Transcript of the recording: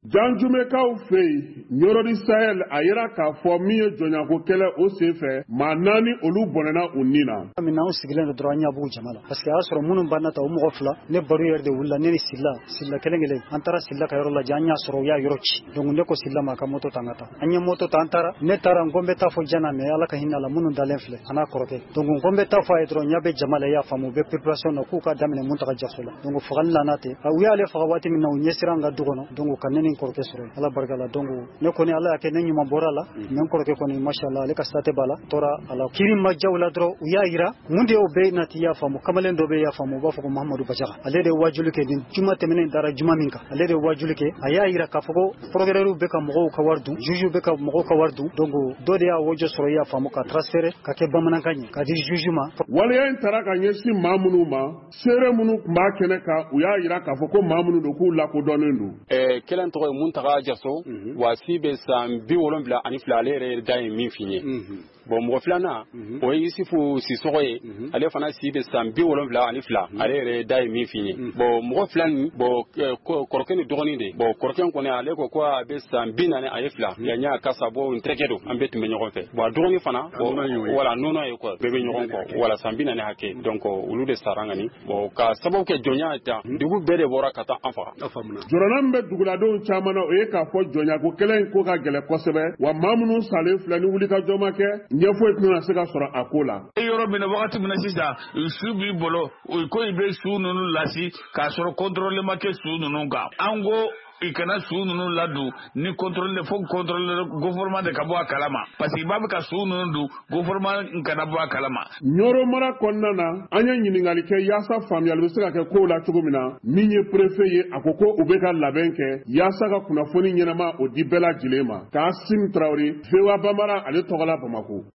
Janjumekaw fe Nyorodi Sahel a yira k'a fɔ min ye jɔnyako kɛlɛ o senfɛ maa 4 olu bɔnɛna u ni na. Amina o sigilen do dɔrɔn ɲabu jamana parce que a sɔrɔ minnu banna ta o mɔgɔ 2 ne baro yɛrɛ de wulila ne ni Silla kelen an taara Silla ka yɔrɔ lajɛ an y'a sɔrɔ u y'a yɔrɔ ci donc ne ko Silla ma ka moto ta an ka taa an ye moto ta an taara ne taara n ko n bɛ taa fɔ Jana mais Ala ka hinɛ la minnu dalen filɛ an'a kɔrɔkɛ donc n ko n bɛ taa fɔ a ye dɔrɔn ɲa bɛ jama la i y'a faamu u bɛ population na k'u ka daminɛ Muntaga Jaso la donc fagali nana ten u y'ale faga waati min na u ɲɛsira an ka du kɔnɔ donc ka ne ni n kɔrɔkɛ sɔrɔ Ala barika la donc ne kɔni Ala y'a kɛ ne ɲuman bɔra la mais n kɔrɔkɛ kɔni mashallah ale ka sate b'a la tora ala kiri ma jaw la dɔrɔn u y'a yira mun de y'o bɛɛ nati y'a faamu kamalen dɔ bɛ y'a faamu u b'a fɔ ko Mahamadu Bajaga ale de ye wajuli kɛ nin juma tɛmɛnen dara juma min kan ale de ye wajuli kɛ a y'a yira k'a fɔ ko procureur bɛ ka mɔgɔw ka wari dun juge bɛ ka mɔgɔw ka wari dun donc dɔ de y'a wajɔ sɔrɔ i y'a faamu ka transférer ka kɛ bamanankan ye ka di juge ma waleya in taara ka ɲɛsin maa minnu ma seere minnu tun b'a kɛnɛ kan u y'a yira k'a fɔ ko maa minnu don k'u lakodɔnnen don kelen tɔgɔ ye Muntaga Jaso waasi bɛ san 72 ale yɛrɛ da ye min f'i ye bon mɔgɔ filanan o ye Isufu Sisɔgɔ ye ale fana si bɛ san 72 ale yɛrɛ da ye min f'i ye bon mɔgɔ filanin bon kɔrɔkɛ ni dɔgɔnin de bon kɔrɔkɛ kɔni ale ko ko a bɛ san 42 yan'a ka sabo n terikɛ don an bɛ tun bɛ ɲɔgɔn fɛ bon a dɔgɔnin fana wala nɔnɔ ye quoi bɛɛ bɛ ɲɔgɔn kɔ wala san 40 hakɛ donc olu de sara ngani bon ka sababu kɛ jɔnya ta dugu bɛɛ de bɔra ka taa an faga jɔrɔna min bɛ duguladenw caman na o ye k'a fɔ jɔnyako kɛlɛ in ko ka gɛlɛ kosɛbɛ wa maa minnu salen filɛ ni wulikajɔ ma kɛ ɲɛfoyi tɛna se ka sɔrɔ a ko la yɔrɔ min na wagati min na sisan su b'i bolo ko i bɛ su ninnu lasi k'a sɔrɔ contrôle ma kɛ su ninnu kan an ko i kana su ninnu ladon ni contrôle fo contrôle gouvernement de ka bɔ a kalama parce que i b'a bɛ ka su ninnu dun gouvernement kana bɔ a kalama Nioro mara kɔnɔna na an ye ɲininkali kɛ yaasa faamuyali bɛ se ka kɛ kow la cogo min na min ye préfet ye a ko u bɛ ka labɛn kɛ yaasa ka kunnafoni ɲɛnama o di bɛɛ lajɛlen ma Kasim Traoré VOA Bambara ale tɔgɔ la Bamako